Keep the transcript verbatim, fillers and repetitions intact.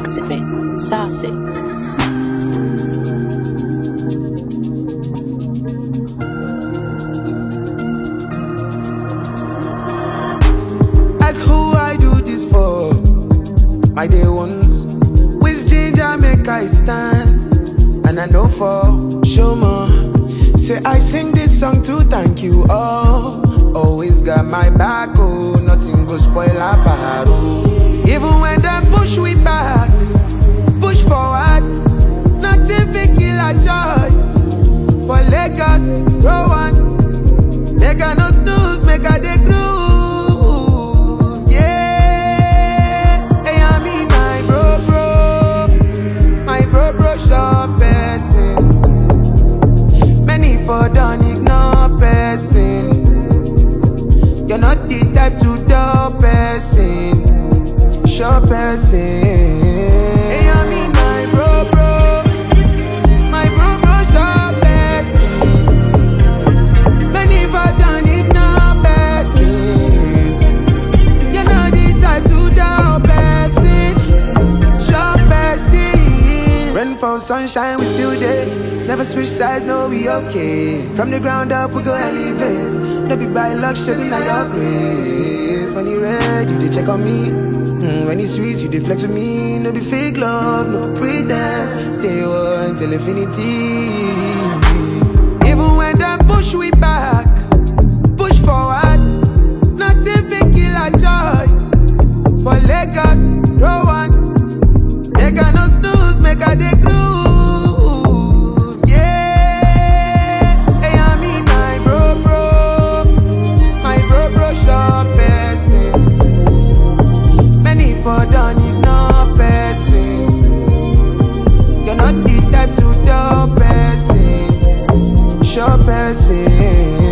Activate. Saucy. Ask who I do this for. My day ones. With ginger make I stand. And I know for sure more. Say I sing this song to thank you all. Always got my back, oh. Nothing go spoil our battle. Even when they push we back, push forward. Nothing fi kill our joy. For Lagos, grow on. Make a no snooze, make a day groove. Yeah, hey, I mean my bro bro, my bro bro shop person. Many for done ignore person. You're not the type to do person, sure person. Hey, I mean my bro bro, my bro bro sure person. Many for done ignore person. You're not the type to do person, sure person. Rain for sunshine, we still there. Never switch sides, no, we okay. From the ground up, we go elevate. No be by luck, shaping like your grace. When you red, you dey check on me. Mm, when it's sweet, you dey flex with me. No be fake love, no pretense. Stay one till infinity. Even when they push we back, push forward. Nothing fi kill our joy. For Lagos, grow on. Make a no snooze, make a day groove. For done is no person. You're not the type to do person, sure person.